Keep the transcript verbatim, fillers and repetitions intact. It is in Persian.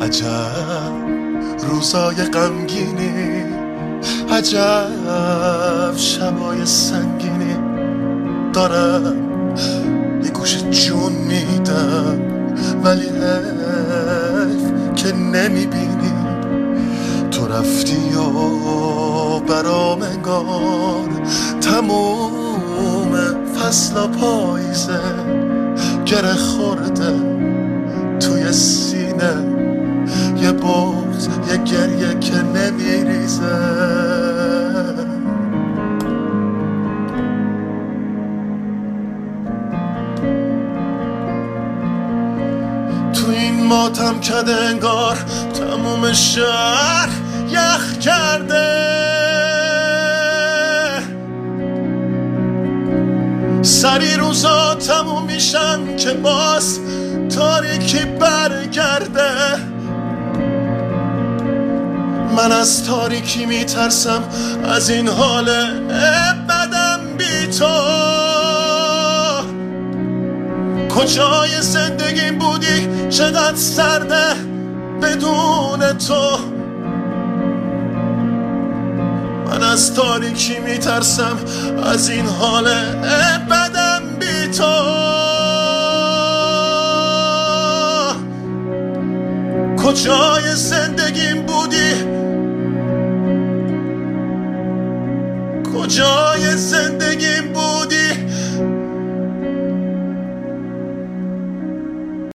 عجب روزای غمگینی، عجب شبای سنگینی. دارم یه گوش جون میدم ولی حیف که نمیبینی. تو رفتی و برام انگار تموم فصل پاییزه گره خورده توی سینه، یه بغض یه گریه که نمیریزه. تو این ماتم کده انگار تموم شهر یخ کرده. سری روزا تموم میشن که باز تاریکی برگرده. من از تاریکی میترسم، از این حال بدم بی تو. کجای زندگیم بودی چقدر سرده بدون تو. من از تاریکی میترسم، از این حال بدم بی تو. کجای زندگیم بودی، کجای